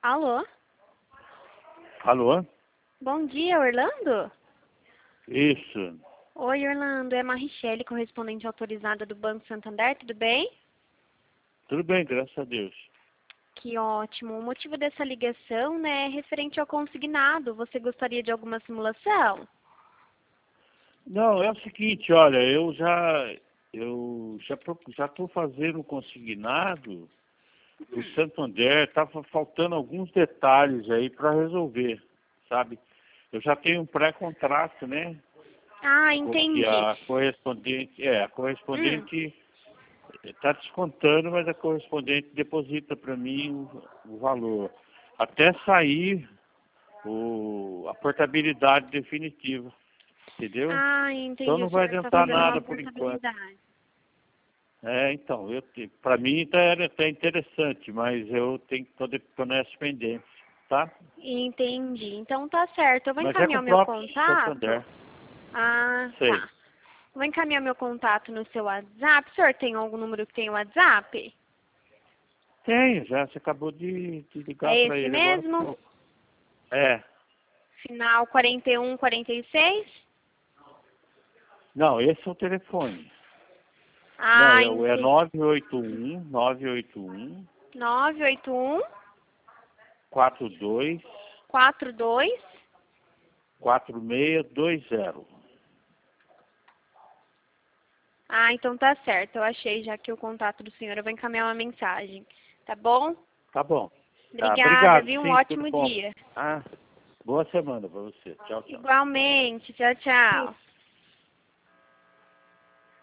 Alô? Alô? Bom dia, Orlando? Isso. Oi, Orlando. É Marichele, correspondente autorizada do Banco Santander, tudo bem? Tudo bem, graças a Deus. Que ótimo. O motivo dessa ligação, né, é referente ao consignado. Você gostaria de alguma simulação? Não, é o seguinte, olha, já estou fazendo consignado do Santander, estava faltando alguns detalhes aí para resolver, sabe? Eu já tenho um pré-contrato, né? Ah, Porque entendi. a correspondente está descontando, mas a correspondente deposita para mim o valor. Até sair a portabilidade definitiva, entendeu? Ah, Então entendi. não O vai senhor está adiantar fazendo uma nada por enquanto. portabilidade. Então, para mim era até interessante, mas eu tenho que estou nessa pendência, tá? Entendi. Então tá certo. Eu vou Mas é com encaminhar o o meu próprio contato. Santander, Ah, sei. tá. Vou encaminhar meu contato no seu WhatsApp. O senhor tem algum número que tem o WhatsApp? Tenho, já você acabou de ligar É para esse ele agora há mesmo? pouco. É. Final 41, 46? Não, esse é o telefone. Não, Ah, é entendi. 981 981 42 42. 4620. Ah, então tá certo. Eu achei já que o contato do senhor. Eu vou encaminhar uma mensagem. Tá bom? Tá bom. Tá, Obrigada, obrigado, viu? Um sim, tudo ótimo bom. dia. Boa semana para você. Tchau, tchau. Igualmente. Tchau, tchau.